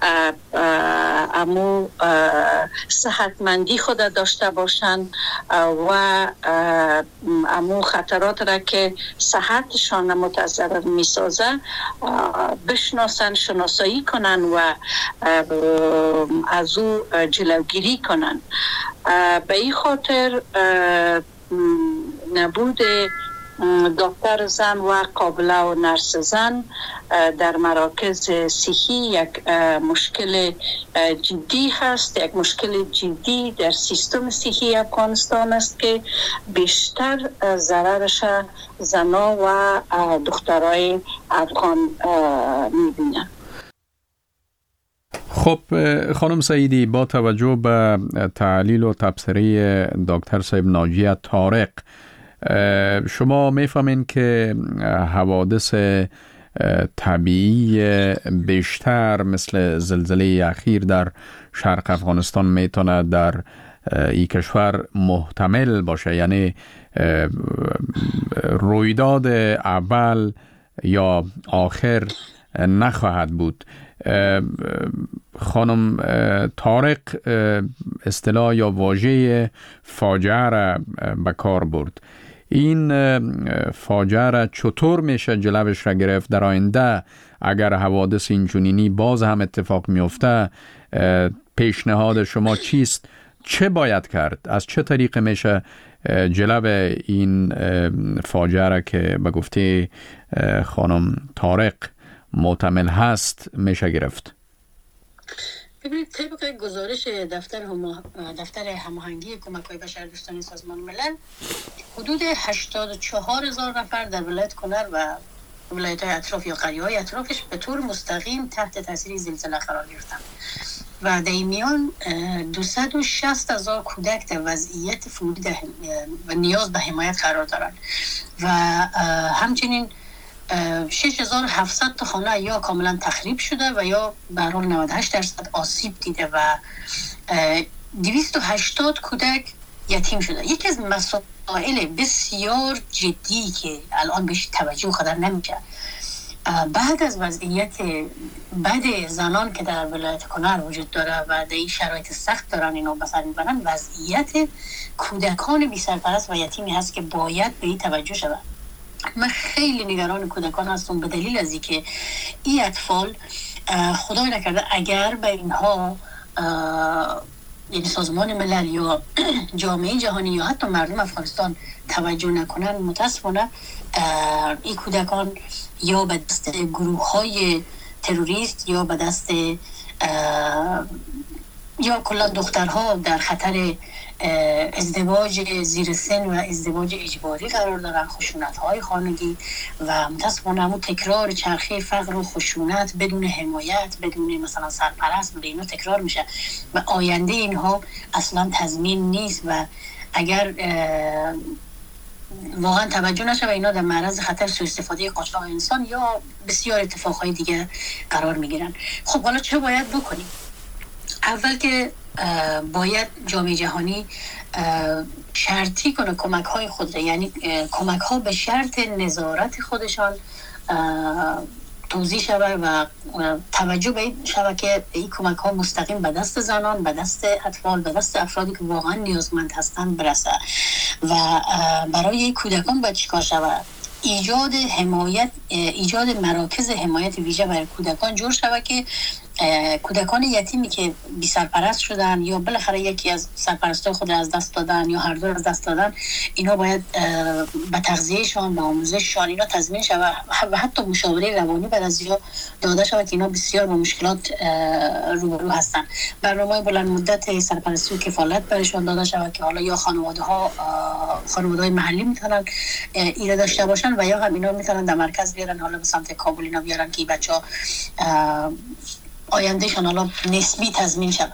امو صحتمندی خود داشته باشن و امو خطرات را که صحتشان متضرر میسازه بشناسن، شناسایی کنن و از او جلوگیری کنن. به این خاطر نبود دکتر زن و قابله و نرس زن در مراکز صحی یک مشکل جدی هست، یک مشکل جدی در سیستم صحی افغانستان است که بیشتر ضررش زنها و دخترای افغان می‌بینن. خب خانم سعیدی، با توجه به تحلیل و تبصره دکتر صاحب ناجیه طارق، شما میفهمین که حوادث طبیعی بیشتر مثل زلزله اخیر در شرق افغانستان میتونه در این کشور محتمل باشه، یعنی رویداد اول یا آخر نخواهد بود. خانم طارق اصطلاح یا واژه فاجعه را به کار برد. این فاجعه را چطور میشه جلوش را گرفت در آینده اگر حوادث اینچنینی باز هم اتفاق میفته؟ پیشنهاد شما چیست؟ چه باید کرد؟ از چه طریق میشه جلو این فاجعه را که به گفته خانم طارق محتمل هست میشه گرفت؟ ببینید، طبق گزارش دفتر هم... دفتر هماهنگی کمک‌های بشردوستانه سازمان ملل، حدود هشتاد و چهار هزار نفر در ولایت کنر و ولایت‌های اطراف یا قریه‌های اطرافش به طور مستقیم تحت تاثیر زلزله قرار گرفتند و در این میان دویست و شصت هزار کودک در وضعیت فوری و نیاز به حمایت قرار دارند و همچنین شش هزار و هفتصد تا خانه یا کاملا تخریب شده و یا به هر حال نود و هشت درصد آسیب دیده و دویست و هشتاد کودک یتیم شده. یکی از مسائل بسیار جدی که الان بهش توجه قدر نمیشه بعد از وضعیت بد زنان که در ولایت کنر وجود داره و در این شرایط سخت دارن اینو بسر میبرن، وضعیت کودکان بی سرپرست و یتیمی هست که باید به این توجه شود. من خیلی نگران کودکان هستم به دلیل از اینکه این اطفال خدای نکرده اگر به اینها یعنی سازمان ملل یا جامعه جهانی یا حتی مردم افغانستان توجه نکنن، متاسفانه این کودکان یا به دست گروه های تروریست یا به دست یا کلا دخترها در خطر ازدواج زیر سن و ازدواج اجباری قرار دارن، خشونت های خانگی و متاسفانه همون تکرار چرخه فقر و خشونت بدون حمایت، بدون مثلا سرپرست به اینو تکرار میشه و آینده اینها اصلا تضمین نیست و اگر واقعا توجه نشه و اینا در معرض خطر سوء استفاده قاچاق انسان یا بسیار اتفاقهای دیگه قرار میگیرن. خب حالا چه باید بکنیم؟ اول که باید جامعه جهانی شرطی کنه کمک های خود را، یعنی کمک ها به شرط نظارت خودشان توزیع شود و توجه به این شود که این کمک ها مستقیم به دست زنان، به دست اطفال، به دست افرادی که واقعا نیازمند هستند برسه و برای این کودکان باید چیکار شود؟ ایجاد حمایت، ایجاد مراکز حمایت ویژه برای کودکان جور شود که کودکان یتیمی که بی سرپرست شدن یا بالاخره یکی از سرپرستای خود از دست دادن یا هر دو از دست دادن، اینا باید به تغذیهشان، به آموزششان اینا تضمین شود و حتی مشاوره روانی بعد از یا داده شود که اینا بسیار با مشکلات روبرو هستن. برنامه بلند مدت سرپرستی و کفالت برایشان داده شود که حالا یا خانواده ها خانواده های محلی میتونن اینا داشته باشن و یا هم اینا میتونن در مرکز بیارن، حالا به سمت کابل اینا بیارن که بچه‌ها آیندهشان حالا نسبی تضمین شود.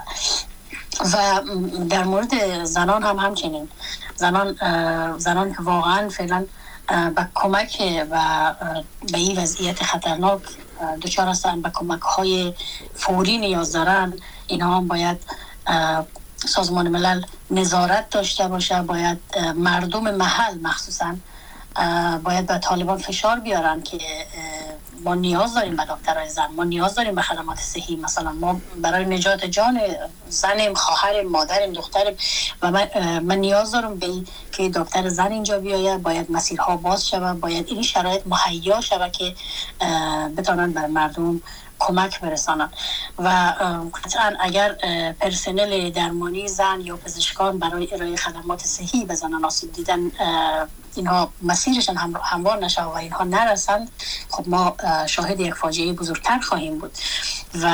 و در مورد زنان هم همچنین، زنان زنان که واقعا فعلا به کمک و به این وضعیت خطرناک دچار هستند، به کمک های فوری نیاز دارن، اینها هم باید سازمان ملل نظارت داشته باشه، باید مردم محل مخصوصا باید به طالبان فشار بیارن که ما نیاز داریم به دکترای زن، ما نیاز داریم به خدمات صحی، مثلا ما برای نجات جان زنیم، خواهریم، مادریم، دختریم و من, من نیاز دارم به این که دکتر زن اینجا بیاید، باید مسیرها باز شود، باید این شرایط مهیا شود که بتونن بر مردم کمک برسانن و قطعا اگر پرسنل درمانی زن یا پزشکان برای ارائه خدمات صحی به زنان آسیب دیدن اینها مسیرشان هم هموار نشه و اینها نرسند، خب ما شاهد یک فاجعه بزرگتر خواهیم بود و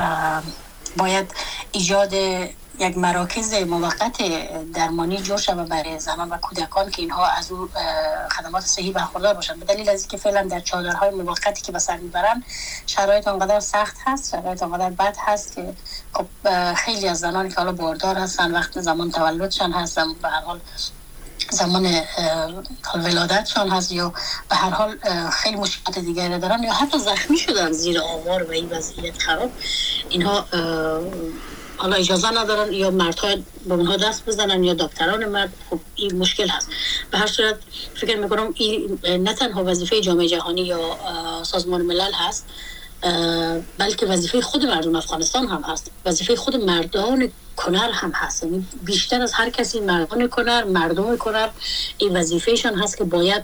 باید ایجاد یک مراکز موقت درمانی جور شود برای زنان و کودکان که اینها از اون خدمات صحی برخوردار باشن، به دلیل از اینکه فعلا در چادرهای موقتی که به سر میبرن شرایط آنقدر سخت هست، شرایط آنقدر بد هست که خب خیلی از زنانی که حالا باردار هستن وقت زمان تولدشان هستن، به هر حال زمان ولادتشان هست یا به هر حال خیلی مشکلات دیگری دارن یا حتی زخمی شدن زیر آوار و این وضعیت خراب، اینها حالا اجازه ندارن یا مردها به اونها دست بزنن یا دکتران مرد، خب این مشکل هست. به هر صورت فکر میکنم این نه تنها وظیفه جامعه جهانی یا سازمان ملل هست، بلکه وظیفه خود مردم افغانستان هم هست، وظیفه خود مردان کنر هم هست. یعنی بیشتر از هر کسی مردان کنر، مردم کنر این وظیفهشان هست که باید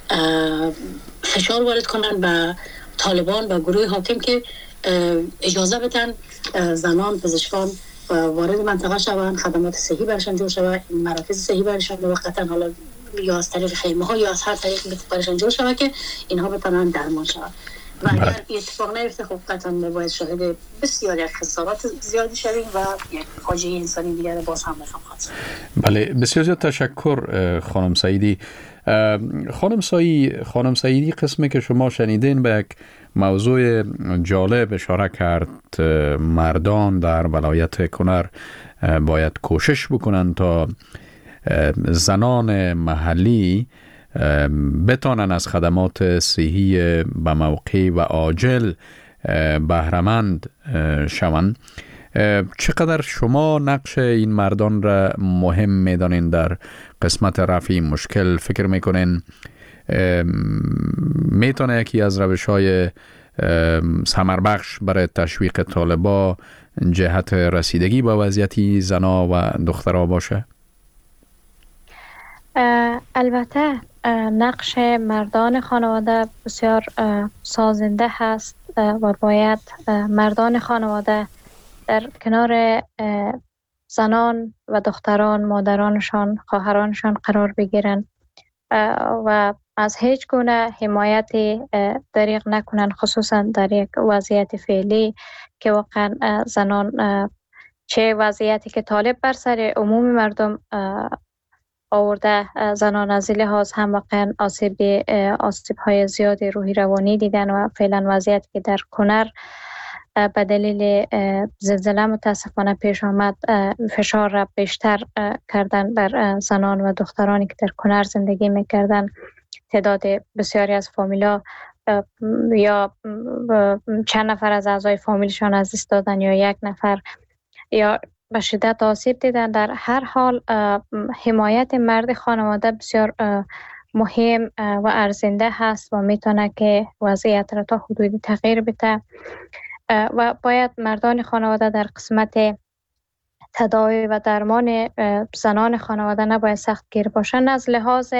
فشار وارد کنن به طالبان و گروه حاکم که اجازه بدن زنان پزشکان وارد منطقه شوند، خدمات صحی برشان جور شود، مراکز صحی برشان موقتا حالا یا از طریق خیمه ها یا از هر طریق برشان جور شود که اینها بتونن درمان شود. و اگر اتفاق نیفته خب قطعا باید شاهد بسیاری از خسارات زیادی شویم و یک فاجعه انسانی دیگر باز هم بخوام خواهد. بله، بسیار زیاد تشکر خانم سعیدی. خانم سایی خانم سعیدی قسمی که شما شنیدین به یک موضوع جالب اشاره کرد. مردان در ولایت کنر باید کوشش بکنن تا زنان محلی بتانن از خدمات صحی به موقع و عاجل بهره‌مند شوند. چقدر شما نقش این مردان را مهم میدانین در قسمت رفع مشکل؟ فکر میکنین میتونه یکی از روش‌های ثمربخش برای تشویق طالبا جهت رسیدگی به وضعیت زنا و دخترها باشه؟ البته نقش مردان خانواده بسیار سازنده هست و باید مردان خانواده در کنار زنان و دختران، مادرانشان، خواهرانشان قرار بگیرن و از هیچ گونه حمایتی دریغ نکنن، خصوصا در یک وضعیت فعلی که واقعا زنان چه وضعیتی که طالب بر سر عموم مردم آورده، زنان از این لحاظ هم واقعا آسیب آسیب های زیادی روحی روانی دیدن و فعلا وضعیتی که در کنر به دلیل زلزله متاسفانه پیش آمد فشار را بیشتر کردن بر زنان و دخترانی که در کنر زندگی میکردن. تعداد بسیاری از فامیلا یا چند نفر از اعضای فامیلشان از دست دادن یا یک نفر یا به شدت آسیب دیدن. در هر حال حمایت مرد خانواده بسیار مهم و ارزنده هست و میتونه که وضعیت را تا حدودی تغییر بده و باید مردان خانواده در قسمت تداوی و درمان زنان خانواده نباید سخت گیر باشند. از لحاظ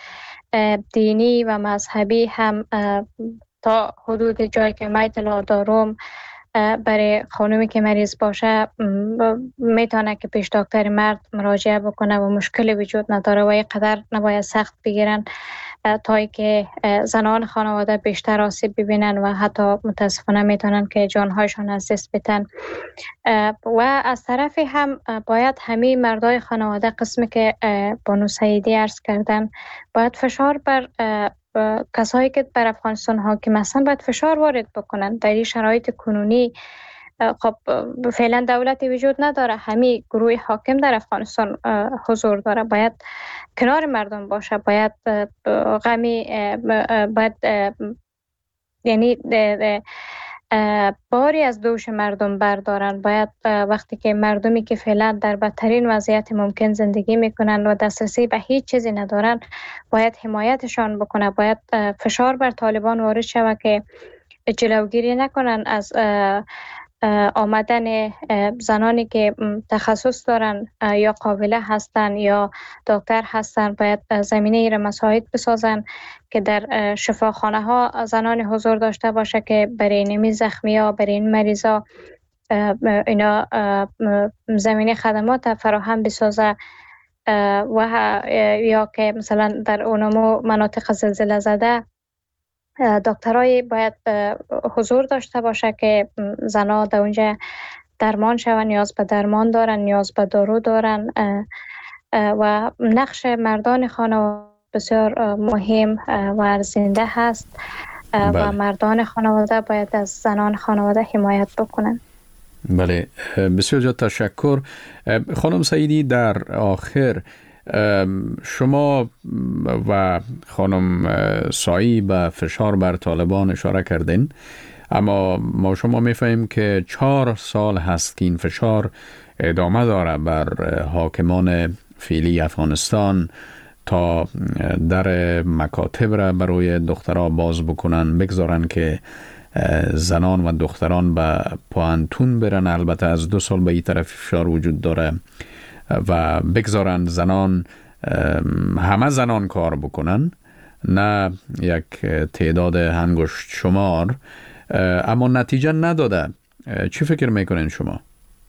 دینی و مذهبی هم تا حدود جایی که من اطلاع دارم برای خانومی که مریض باشه میتونه که پیش دکتر مرد مراجعه بکنه و مشکلی وجود نداره و یک قدر نباید سخت بگیرن تا که زنان خانواده بیشتر آسیب ببینن و حتی متاسفانه میتونن که جانهایشان از دست بدن. و از طرفی هم باید همه مردای خانواده، قسمی که بانو سعیدی عرض کردن، باید فشار بر کسایی که بر افغانستان حاکم هستن باید فشار وارد بکنن. در این شرایط کنونی خب فعلا دولتی وجود نداره، همه گروه حاکم در افغانستان حضور داره، باید کنار مردم باشه، باید غمی باید یعنی باری از دوش مردم بردارن. باید وقتی که مردمی که فعلا در بدترین وضعیت ممکن زندگی میکنن و دسترسی به هیچ چیزی ندارن باید حمایتشان بکنه. باید فشار بر طالبان وارد شود که جلوگیری نکنن از آمدن زنانی که تخصص دارن یا قابله هستن یا دکتر هستن. باید زمینه ای را مساعد بسازن که در شفاخانه ها زنان حضور داشته باشه که برای نمی زخمی ها، برای این مریضا اینا زمینه خدمات فراهم بسازه و یا که مثلا در اونمو مناطق زلزله زده دکترای باید حضور داشته باشه که زنها در اونجا درمان شون، نیاز به درمان دارن، نیاز به دارو دارن و نقش مردان خانواده بسیار مهم و ارزنده هست. بله. و مردان خانواده باید از زنان خانواده حمایت بکنن. بله، بسیار زیاد تشکر. خانم سعیدی، در آخر شما و خانم سایی به فشار بر طالبان اشاره کردین، اما ما شما میفهمیم که چهار سال هست که این فشار ادامه داره بر حاکمان فعلی افغانستان تا در مکاتب را برای دخترها باز بکنن، بگذارن که زنان و دختران به پوانتون برن، البته از دو سال به این طرف فشار وجود داره و بگذارن زنان همه زنان کار بکنن، نه یک تعداد انگشت شمار، اما نتیجه نداده. چی فکر میکنین شما؟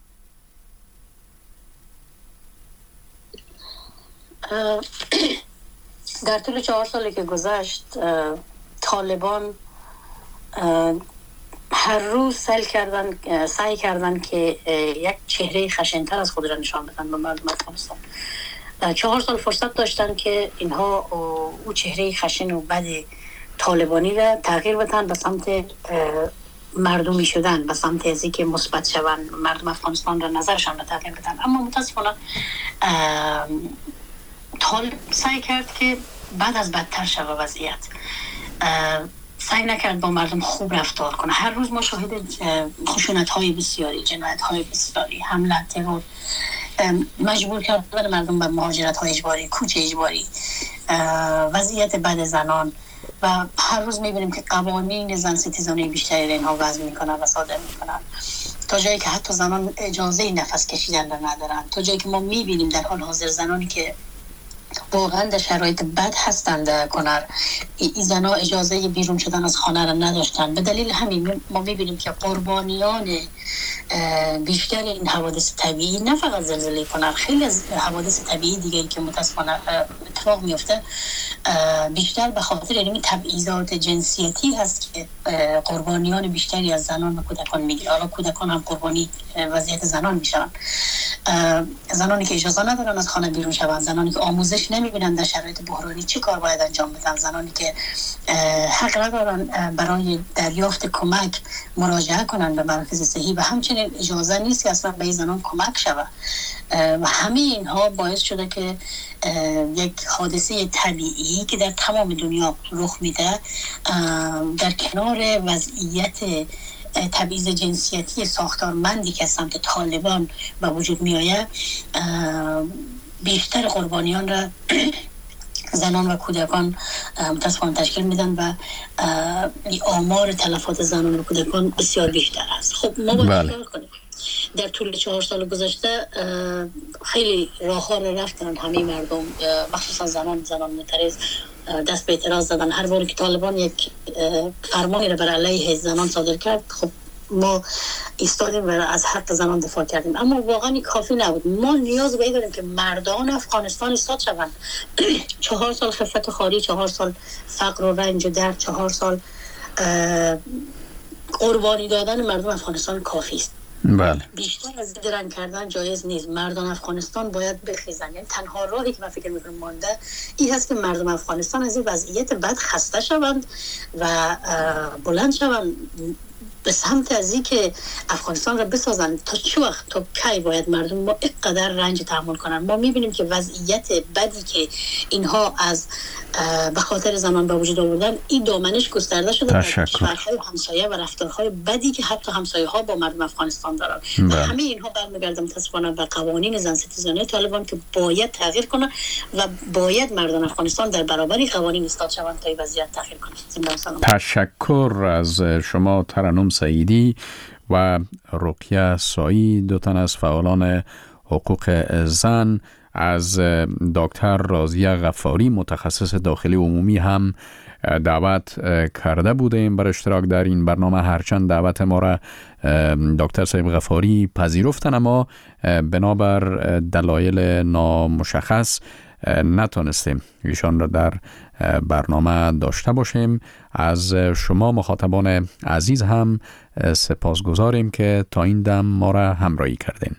در طول چهار سالی که گذشت طالبان هر روز سعی کردن سعی کردن که یک چهره خشن‌تر از خود را نشان بدن به مردم افغانستان. چهار سال فرصت داشتن که اینها او چهره خشن و بد طالبانی را تغییر بدن به سمت مردمی شدن، به سمت ازی که مثبت شوند، مردم افغانستان را نظرشان را تغییر بدن. اما متاسفانه طالب سعی کرد که بعد از بدتر شود وضعیت. سعی نکرد با مردم خوب رفتار کنه. هر روز ما شاهد خشونت های بسیاری، جنایت های بسیاری، حمله، ترور، مجبور کردن مردم به مهاجرت های اجباری، کوچ اجباری، وضعیت بد زنان و هر روز میبینیم که قوانین زن ستیزانه بیشتری اینها وضع میکنن و صادر میکنن، تا جایی که حتی زنان اجازه نفس کشیدن را ندارن، تا جایی که ما میبینیم در حال حاضر زنانی که واقعا در شرایط بد هستند در کنار این زنها اجازه بیرون شدن از خانه را نداشتن. به دلیل همین ما میبینیم که قربانیان بیشتر این حوادث طبیعی، نه فقط زلزله کنر، خیلی از حوادث طبیعی دیگه که متاسفانه اتفاق میفته بیشتر به خاطر این تبعیضات جنسیتی هست که قربانیان بیشتری از زنان و کودکان میگیره. حالا کودکان هم قربانی وضعیت زنان میشن، زنانی که اجازه ندارن از خانه بیرون شوند، زنانی که آموزش نمیبینن در شرایط بحرانی چه کار باید انجام بدن، زنانی که حق ندارن برای دریافت کمک مراجعه کنن به مراکز صحی و همچنین اجازه نیست که اصلا به این زنان کمک شود. و همه اینها باعث شده که یک حادثه طبیعی که در تمام دنیا رخ میده در کنار وضعیت تبعیض جنسیتی ساختارمندی که از سمت طالبان به وجود می آید بیشتر قربانیان را زنان و کودکان متاسفانه تشکیل میدن و آمار تلفات زنان و کودکان بسیار بیشتر است. خب ما باید کار کنیم. در طول چهار سال گذشته خیلی راه ها رو رفتن همه مردم، مخصوصا زنان زنان معترض دست به اعتراض زدن. هر باری که طالبان یک فرمانی رو بر علیه زنان صادر کرد، خب ما ایستادیم و از حق زنان دفاع کردیم، اما واقعا کافی نبود. ما نیاز به این داریم که مردان افغانستان ایستاد شوند. چهار سال خفت خاری، چهار سال فقر و رنج و درد، چهار سال قربانی دادن مردم افغانستان کافی است. بله. بیشتر از درنگ کردن جایز نیست. مردم افغانستان باید بخیزن. یعنی تنها راهی که من فکر میکنم مانده این هست که مردم افغانستان از این وضعیت بد خسته شوند و بلند شوند به سمت از این که افغانستان را بسازن. تا چه وقت، تا کی باید مردم ما اینقدر رنج تحمل کنن؟ ما میبینیم که وضعیت بدی که اینها از به خاطر زنان به وجود آوردن این دامنش گسترده شده در کشورهای همسایه و رفتارهای بدی که حتی همسایه ها با مردم افغانستان دارن. و همه اینها برمیگرده متاسفانه به قوانین زن ستیزانه طالبان که باید تغییر کنه و باید مردم افغانستان در برابر قوانین ایستاد شوند تا این وضعیت تغییر کنه. تشکر از شما ترنم سعیدی و رقیه سایی، دو تن از فعالان حقوق زن. از دکتر راضیه غفاری متخصص داخلی عمومی هم دعوت کرده بودیم بر اشتراک در این برنامه، هرچند دعوت ما را دکتر صاحب غفاری پذیرفتن اما بنابر دلایل نامشخص نتونستیم ایشان را در برنامه داشته باشیم. از شما مخاطبان عزیز هم سپاسگزاریم که تا این دم ما را همراهی کردین.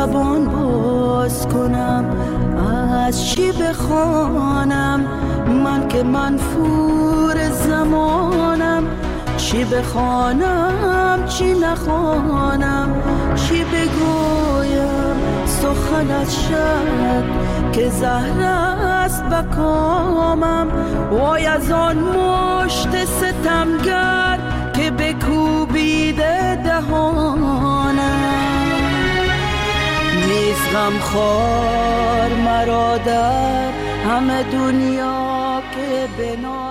زبان باز کنم، از چی بخوانم من که منفور زمانم؟ چی بخوانم چی نخوانم، چی بگویم سخن از شب که زهر است به کامم؟ وای از آن مشت ستمگر که بکوبیده دهانم. نیست غم خوار مرا در همه دنیا که بنا